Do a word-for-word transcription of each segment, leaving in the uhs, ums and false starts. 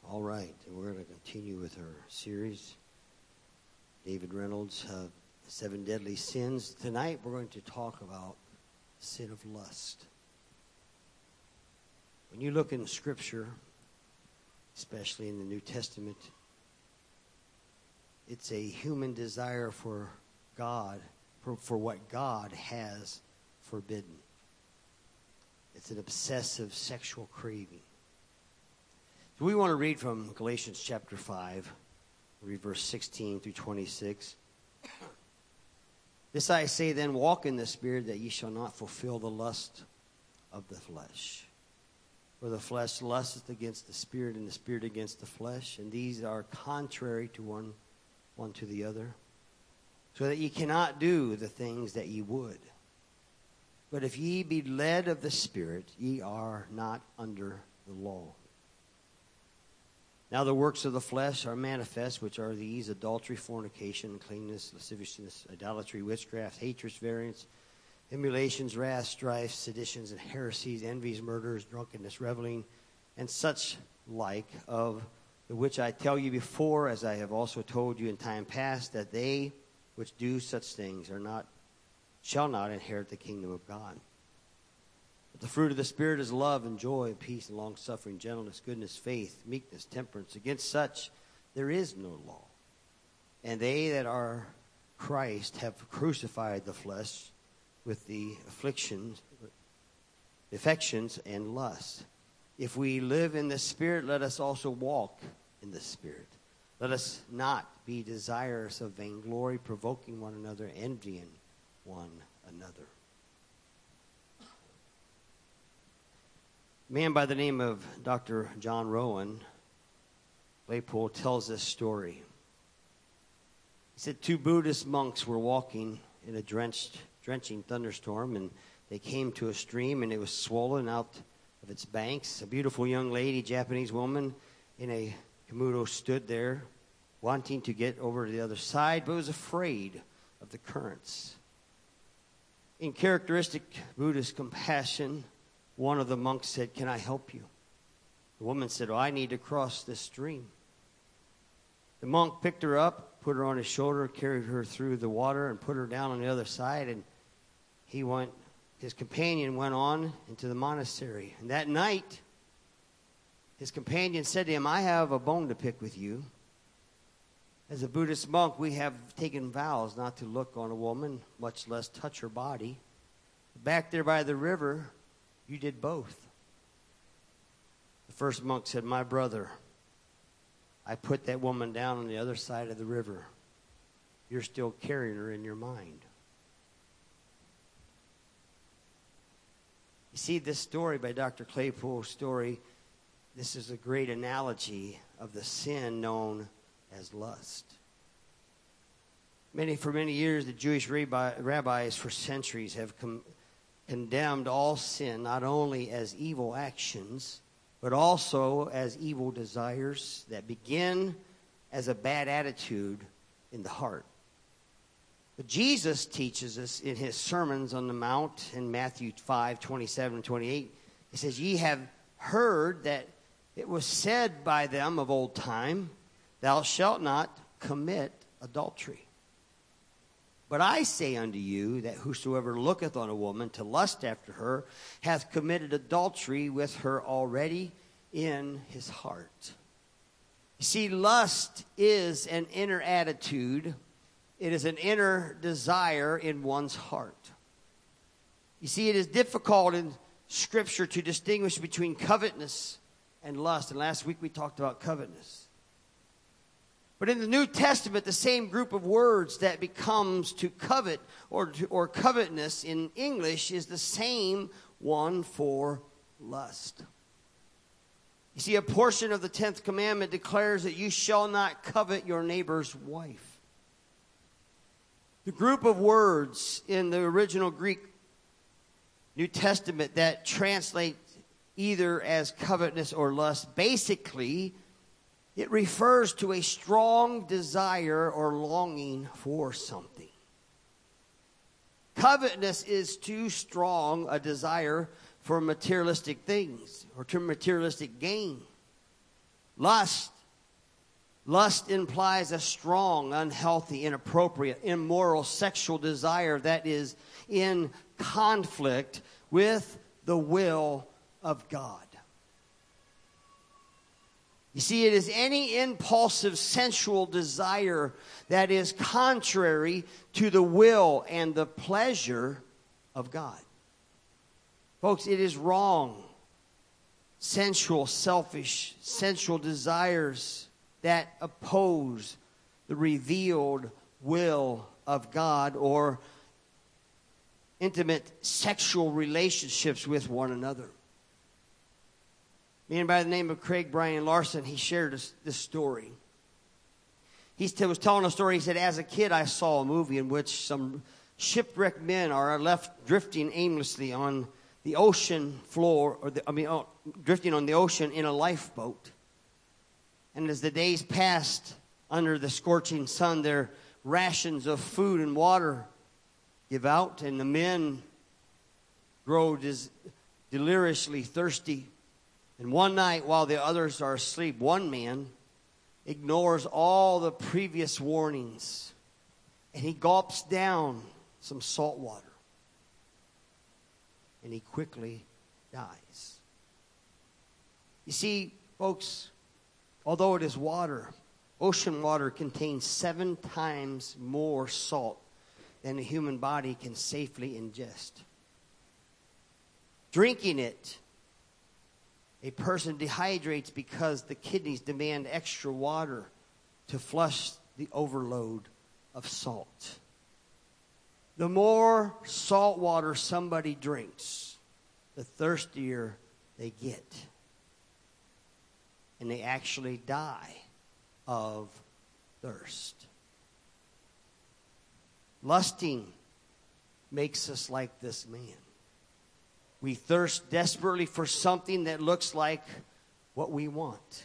All right, and we're going to continue with our series, David Reynolds, uh, Seven Deadly Sins. Tonight we're going to talk about the sin of lust. When you look in Scripture, especially in the New Testament, it's a human desire for God, for, for what God has forbidden. It's an obsessive sexual craving. So we want to read from Galatians chapter five, read verse sixteen through twenty-six. This I say then, walk in the Spirit, that ye shall not fulfill the lust of the flesh. For the flesh lusteth against the Spirit, and the Spirit against the flesh, and these are contrary to one, one to the other, so that ye cannot do the things that ye would. But if ye be led of the Spirit, ye are not under the law. Now the works of the flesh are manifest, which are these: adultery, fornication, uncleanness, lasciviousness, idolatry, witchcraft, hatred, variance, emulations, wrath, strife, seditions, and heresies, envies, murders, drunkenness, reveling, and such like, of the which I tell you before, as I have also told you in time past, that they which do such things are not, shall not inherit the kingdom of God. But the fruit of the Spirit is love and joy and peace and long-suffering, gentleness, goodness, faith, meekness, temperance. Against such there is no law. And they that are Christ have crucified the flesh with the afflictions, affections, and lusts. If we live in the Spirit, let us also walk in the Spirit. Let us not be desirous of vainglory, provoking one another, envying one another. A man by the name of Doctor John Rowan Claypool tells this story. He said two Buddhist monks were walking in a drenched, drenching thunderstorm, and they came to a stream, and it was swollen out of its banks. A beautiful young lady, Japanese woman, in a komodo stood there, wanting to get over to the other side, but was afraid of the currents. In characteristic Buddhist compassion, one of the monks said, "Can I help you?" The woman said, "Oh, I need to cross this stream." The monk picked her up, put her on his shoulder, carried her through the water, and put her down on the other side. And he went, his companion went on into the monastery. And that night, his companion said to him, "I have a bone to pick with you. As a Buddhist monk, we have taken vows not to look on a woman, much less touch her body. Back there by the river, you did both." The first monk said, "My brother, I put that woman down on the other side of the river. You're still carrying her in your mind." You see, this story by Doctor Claypool's story, this is a great analogy of the sin known as lust. Many, for many years, the Jewish rabbi, rabbis for centuries have com- condemned all sin, not only as evil actions, but also as evil desires that begin as a bad attitude in the heart. But Jesus teaches us in his sermons on the Mount in Matthew five, twenty-seven and twenty-eight, he says, "Ye have heard that it was said by them of old time, Thou shalt not commit adultery. But I say unto you that whosoever looketh on a woman to lust after her hath committed adultery with her already in his heart." You see, lust is an inner attitude. It is an inner desire in one's heart. You see, it is difficult in Scripture to distinguish between covetousness and lust. And last week we talked about covetousness. But in the New Testament, the same group of words that becomes to covet or to, or covetousness in English is the same one for lust. You see, a portion of the tenth commandment declares that you shall not covet your neighbor's wife. The group of words in the original Greek New Testament that translate either as covetousness or lust, basically it refers to a strong desire or longing for something. Covetousness is too strong a desire for materialistic things or to materialistic gain. Lust. Lust implies a strong, unhealthy, inappropriate, immoral sexual desire that is in conflict with the will of God. You see, it is any impulsive sensual desire that is contrary to the will and the pleasure of God. Folks, it is wrong. Sensual, selfish, sensual desires that oppose the revealed will of God or intimate sexual relationships with one another. A man by the name of Craig Brian Larson, he shared this, this story. He was telling a story. He said, as a kid, I saw a movie in which some shipwrecked men are left drifting aimlessly on the ocean floor, or the, I mean, oh, drifting on the ocean in a lifeboat. And as the days passed under the scorching sun, their rations of food and water give out, and the men grow des- deliriously thirsty. And one night, while the others are asleep, one man ignores all the previous warnings, and he gulps down some salt water. And he quickly dies. You see, folks, although it is water, ocean water contains seven times more salt than the human body can safely ingest. Drinking it, a person dehydrates because the kidneys demand extra water to flush the overload of salt. The more salt water somebody drinks, the thirstier they get. And they actually die of thirst. Lusting makes us like this man. We thirst desperately for something that looks like what we want.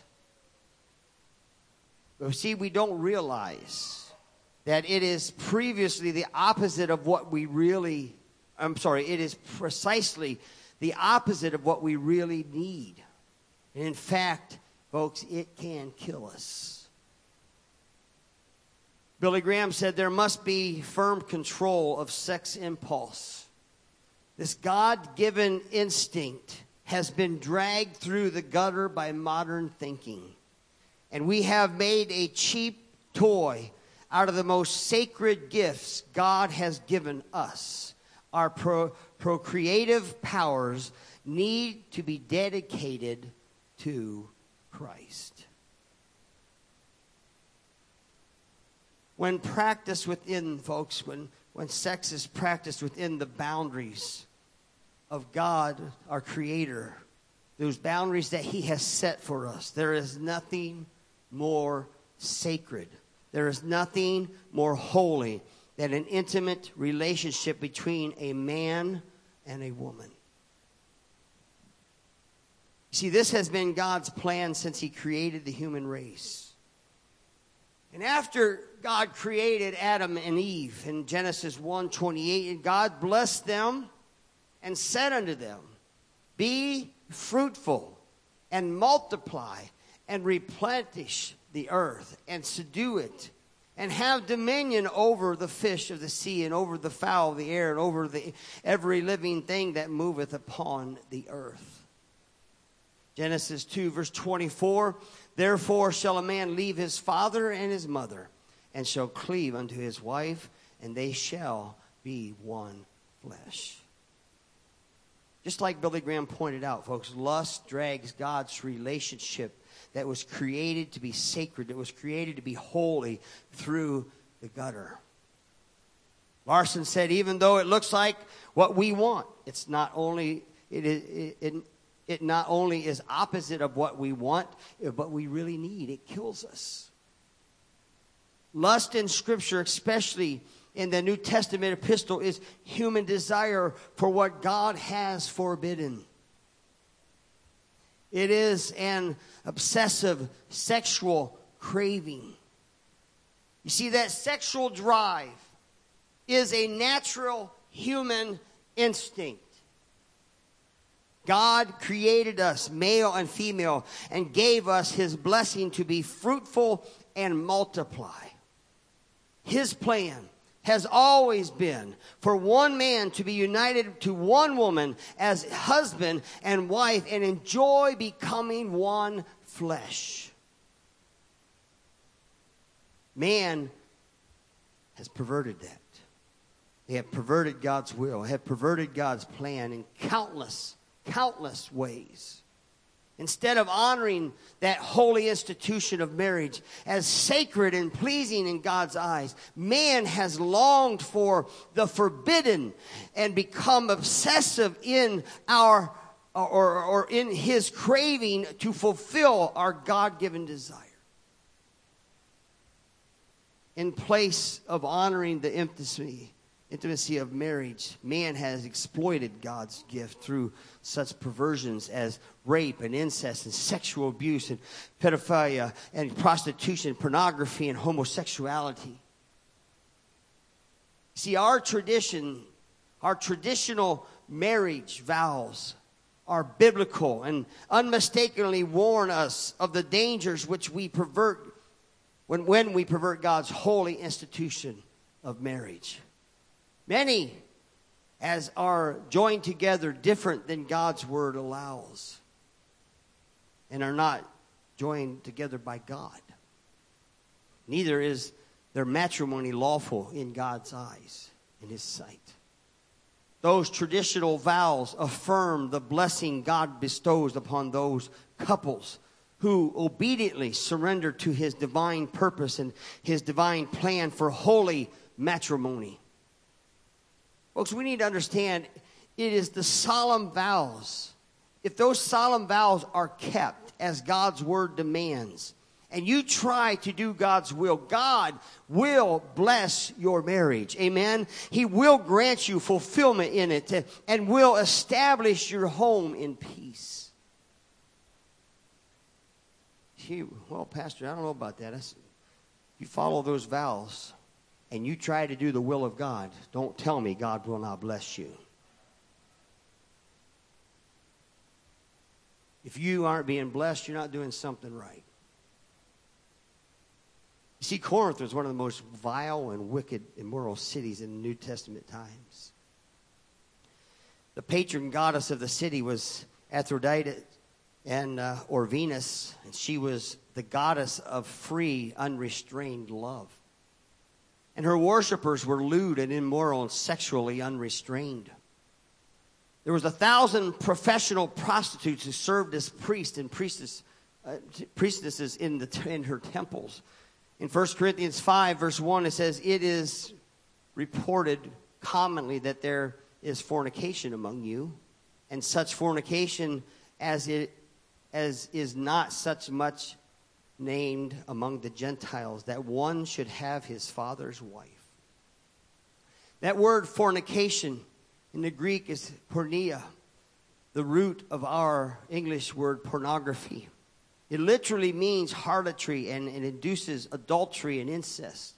But see, we don't realize that it is previously the opposite of what we really, I'm sorry, it is precisely the opposite of what we really need. And in fact, folks, it can kill us. Billy Graham said there must be firm control of sex impulse. This God-given instinct has been dragged through the gutter by modern thinking. And we have made a cheap toy out of the most sacred gifts God has given us. Our pro- procreative powers need to be dedicated to Christ. When practiced within, folks, when, when sex is practiced within the boundaries of God, our Creator, those boundaries that He has set for us, there is nothing more sacred. There is nothing more holy than an intimate relationship between a man and a woman. You see, this has been God's plan since He created the human race. And after God created Adam and Eve in Genesis one twenty-eight, and God blessed them and said unto them, be fruitful and multiply and replenish the earth and subdue it and have dominion over the fish of the sea and over the fowl of the air and over the every living thing that moveth upon the earth. Genesis two verse twenty-four, therefore shall a man leave his father and his mother and shall cleave unto his wife, and they shall be one flesh. Just like Billy Graham pointed out, folks, lust drags God's relationship that was created to be sacred, that was created to be holy, through the gutter. Larson said, even though it looks like what we want, it's not only it it, it, it not only is opposite of what we want, but we really need. It kills us. Lust in Scripture, especially in the New Testament epistle, is human desire for what God has forbidden. It is an obsessive sexual craving. You see, that sexual drive is a natural human instinct. God created us, male and female, and gave us his blessing to be fruitful and multiply. His plan has always been for one man to be united to one woman as husband and wife and enjoy becoming one flesh. Man has perverted that. They have perverted God's will, have perverted God's plan in countless, countless ways. Instead of honoring that holy institution of marriage as sacred and pleasing in God's eyes, man has longed for the forbidden and become obsessive in our or, or in his craving to fulfill our God-given desire. In place of honoring the intimacy Intimacy of marriage, man has exploited God's gift through such perversions as rape and incest and sexual abuse and pedophilia and prostitution, pornography and homosexuality. See, our tradition, our traditional marriage vows are biblical and unmistakably warn us of the dangers which we pervert when, when we pervert God's holy institution of marriage. Many, as are joined together different than God's word allows, and are not joined together by God. Neither is their matrimony lawful in God's eyes, in his sight. Those traditional vows affirm the blessing God bestows upon those couples who obediently surrender to his divine purpose and his divine plan for holy matrimony. Folks, we need to understand it is the solemn vows. If those solemn vows are kept as God's word demands, and you try to do God's will, God will bless your marriage. Amen? He will grant you fulfillment in it to, and will establish your home in peace. Gee, well, Pastor, I don't know about that. If you follow those vows and you try to do the will of God, don't tell me God will not bless you. If you aren't being blessed, you're not doing something right. You see, Corinth was one of the most vile and wicked, immoral cities in the New Testament times. The patron goddess of the city was Aphrodite, and uh, or Venus, and she was the goddess of free, unrestrained love. And her worshipers were lewd and immoral and sexually unrestrained. There was a thousand professional prostitutes who served as priests and priestess, uh, priestesses in, the, in her temples. In First Corinthians five, verse one, it says, "It is reported commonly that there is fornication among you, and such fornication as it as is not such much named among the Gentiles, that one should have his father's wife." That word fornication in the Greek is porneia, the root of our English word pornography. It literally means harlotry, and it induces adultery and incest.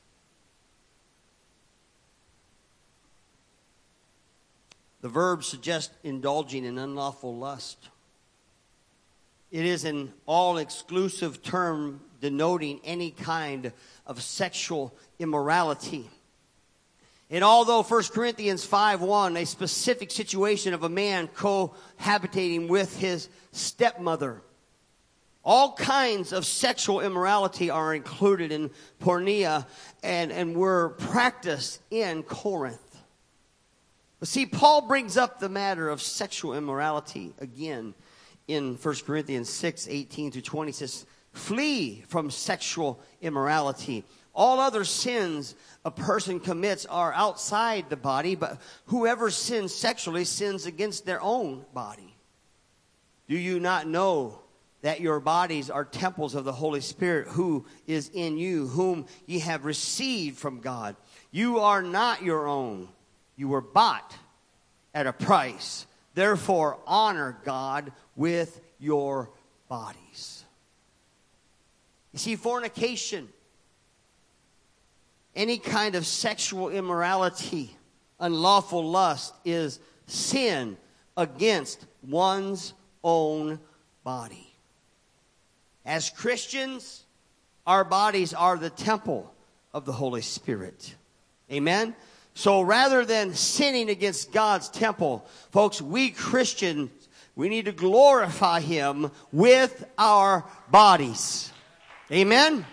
The verb suggests indulging in unlawful lust. It is an all-exclusive term denoting any kind of sexual immorality. And although First Corinthians five one, a specific situation of a man cohabitating with his stepmother, all kinds of sexual immorality are included in porneia and, and were practiced in Corinth. But see, Paul brings up the matter of sexual immorality again in First Corinthians six eighteen through twenty. It says, "Flee from sexual immorality. All other sins a person commits are outside the body, but whoever sins sexually sins against their own body. Do you not know that your bodies are temples of the Holy Spirit who is in you, whom ye have received from God? You are not your own. You were bought at a price. Therefore, honor God with your bodies." You see, fornication, any kind of sexual immorality, unlawful lust, is sin against one's own body. As Christians, our bodies are the temple of the Holy Spirit. Amen? So rather than sinning against God's temple, folks, we Christians, we need to glorify Him with our bodies. Amen?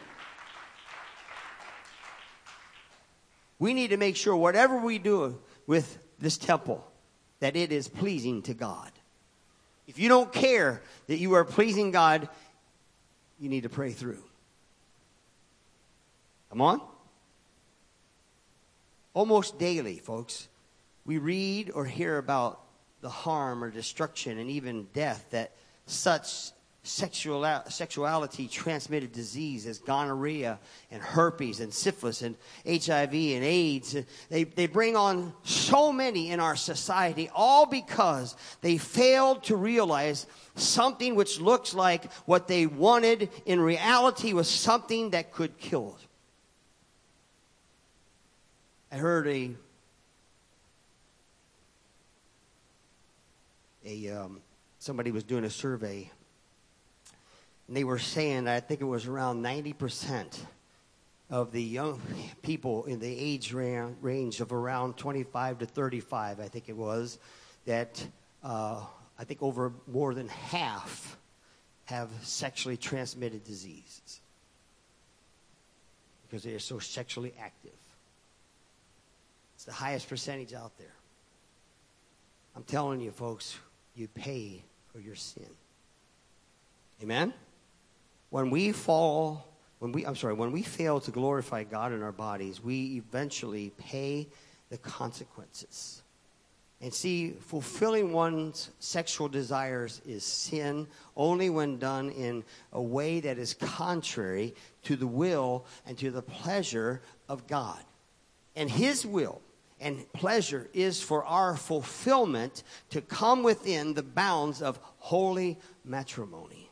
We need to make sure whatever we do with this temple, that it is pleasing to God. If you don't care that you are pleasing God, you need to pray through. Come on. Almost daily, folks, we read or hear about the harm or destruction and even death that such sexual, sexuality transmitted disease as gonorrhea and herpes and syphilis and H I V and AIDS. They, they bring on so many in our society, all because they failed to realize something which looks like what they wanted in reality was something that could kill. I heard a a um, somebody was doing a survey, and they were saying that I think it was around ninety percent of the young people in the age ra- range of around twenty-five to thirty-five, I think it was, that uh, I think over more than half have sexually transmitted diseases because they are so sexually active. It's the highest percentage out there. I'm telling you, folks, you pay for your sin. Amen? When we fall, when we, I'm sorry, when we fail to glorify God in our bodies, we eventually pay the consequences. And see, fulfilling one's sexual desires is sin only when done in a way that is contrary to the will and to the pleasure of God. And His will and pleasure is for our fulfillment to come within the bounds of holy matrimony.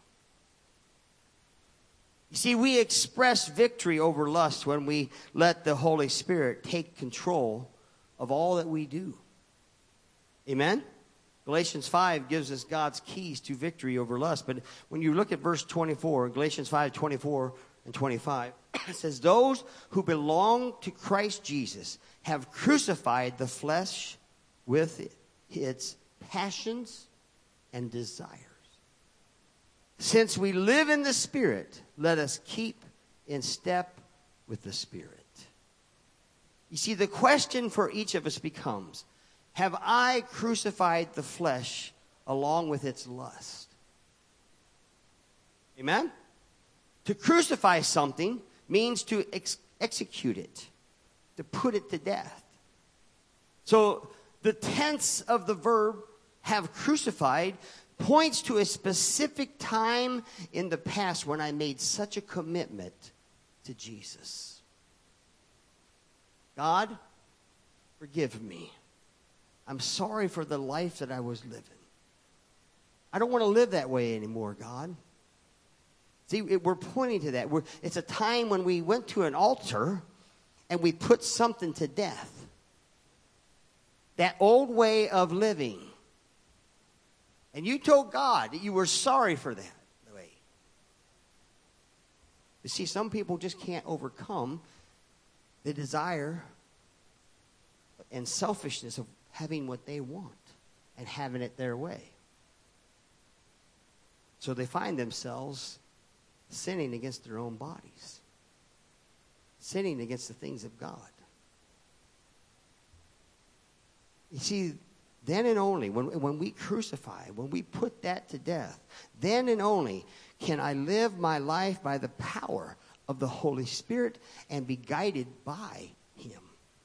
You see, we express victory over lust when we let the Holy Spirit take control of all that we do. Amen? Galatians five gives us God's keys to victory over lust. But when you look at verse twenty-four, Galatians five, twenty-four and twenty-five, it says, those who belong to Christ Jesus have crucified the flesh with its passions and desires. Since we live in the Spirit, let us keep in step with the Spirit. You see, the question for each of us becomes, have I crucified the flesh along with its lust? Amen? To crucify something means to ex- execute it, to put it to death. So the tense of the verb have crucified points to a specific time in the past when I made such a commitment to Jesus. God, forgive me. I'm sorry for the life that I was living. I don't want to live that way anymore, God. See, it, we're pointing to that. We're, it's a time when we went to an altar and we put something to death. That old way of living. And you told God that you were sorry for that way. You see, some people just can't overcome the desire and selfishness of having what they want and having it their way. So they find themselves sinning against their own bodies, sinning against the things of God. You see, then and only, when, when we crucify, when we put that to death, then and only can I live my life by the power of the Holy Spirit and be guided by Him.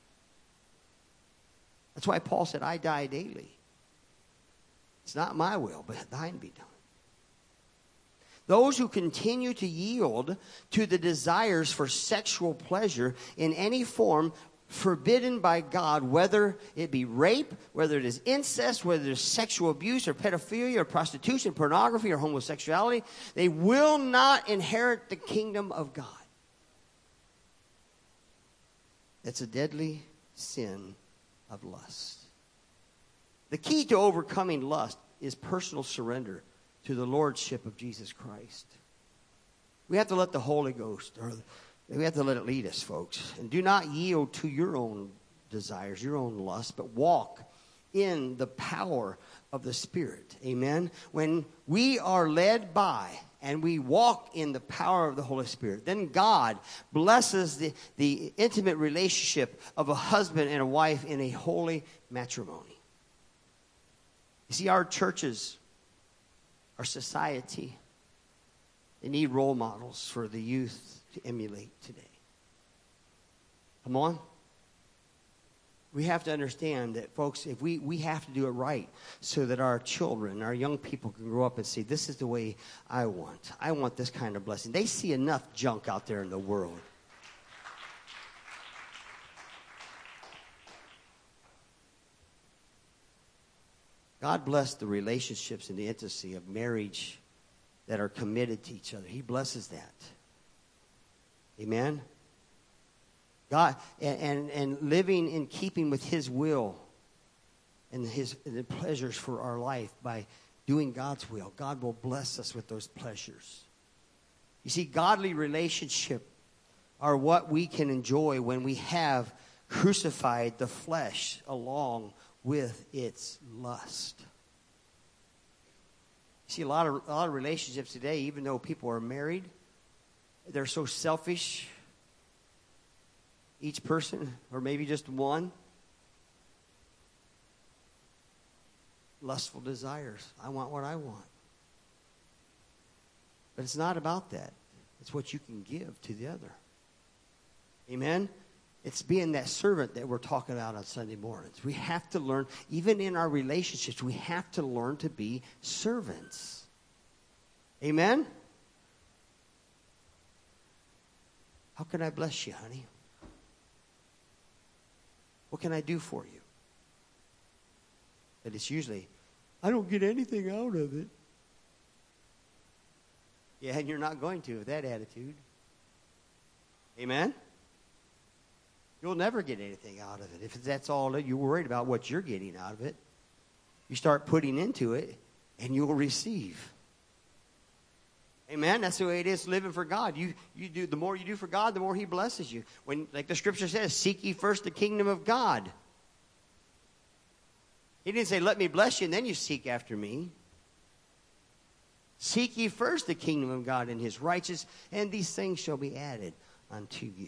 That's why Paul said, I die daily. It's not my will, but thine be done. Those who continue to yield to the desires for sexual pleasure in any form forbidden by God, whether it be rape, whether it is incest, whether it is sexual abuse or pedophilia or prostitution, pornography or homosexuality, they will not inherit the kingdom of God. It's a deadly sin of lust. The key to overcoming lust is personal surrender to the lordship of Jesus Christ. We have to let the Holy Ghost, or we have to let it lead us, folks. And do not yield to your own desires, your own lust, but walk in the power of the Spirit. Amen? When we are led by and we walk in the power of the Holy Spirit, then God blesses the, the intimate relationship of a husband and a wife in a holy matrimony. You see, our churches, our society, they need role models for the youth to emulate today. Come on. We have to understand that, folks, if we, we have to do it right so that our children, our young people can grow up and say, this is the way I want. I want this kind of blessing. They see enough junk out there in the world. God bless the relationships and the intimacy of marriage that are committed to each other. He blesses that. Amen? God, and, and, and living in keeping with His will and His and the pleasures for our life by doing God's will. God will bless us with those pleasures. You see, godly relationship are what we can enjoy when we have crucified the flesh along with its lust. You see, a lot of a lot of relationships today, even though people are married, they're so selfish. Each person, or maybe just one, lustful desires. I want what I want. But it's not about that. It's what you can give to the other. Amen? It's being that servant that we're talking about on Sunday mornings. We have to learn, even in our relationships, we have to learn to be servants. Amen? How can I bless you, honey? What can I do for you? But it's usually, I don't get anything out of it. Yeah, and you're not going to with that attitude. Amen? You'll never get anything out of it. If that's all that you're worried about, what you're getting out of it, you start putting into it, and you'll receive. Amen. That's the way it is living for God. You you do the more you do for God, the more He blesses you. When, like the Scripture says, seek ye first the kingdom of God. He didn't say, let me bless you, and then you seek after me. Seek ye first the kingdom of God and His righteousness, and these things shall be added unto you.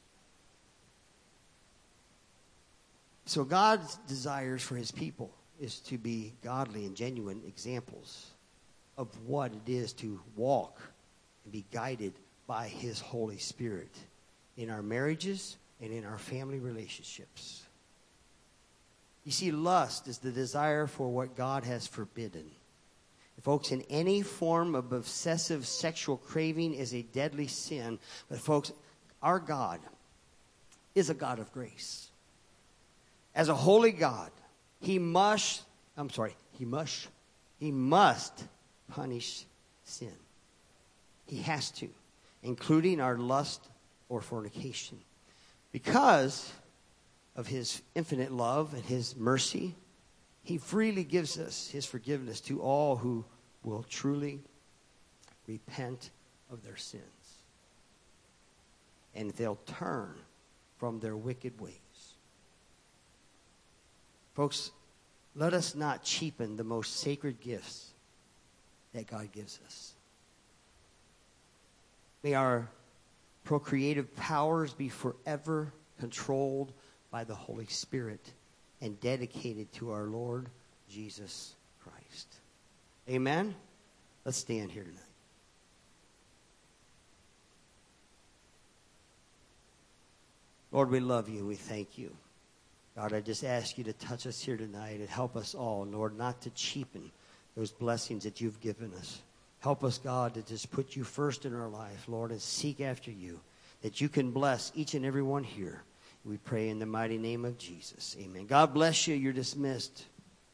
So God's desires for His people is to be godly and genuine examples of what it is to walk and be guided by His Holy Spirit in our marriages and in our family relationships. You see, lust is the desire for what God has forbidden. And folks, in any form of obsessive sexual craving is a deadly sin. But folks, our God is a God of grace. As a holy God, He must, I'm sorry, He must, He must punish sin. He has to, including our lust or fornication. Because of His infinite love and His mercy, He freely gives us His forgiveness to all who will truly repent of their sins. And they'll turn from their wicked ways. Folks, let us not cheapen the most sacred gifts that God gives us. May our procreative powers be forever controlled by the Holy Spirit and dedicated to our Lord Jesus Christ. Amen? Let's stand here tonight. Lord, we love you. We thank you. God, I just ask you to touch us here tonight and help us all, Lord, not to cheapen those blessings that you've given us. Help us, God, to just put you first in our life, Lord, and seek after you, that you can bless each and every one here. We pray in the mighty name of Jesus. Amen. God bless you. You're dismissed.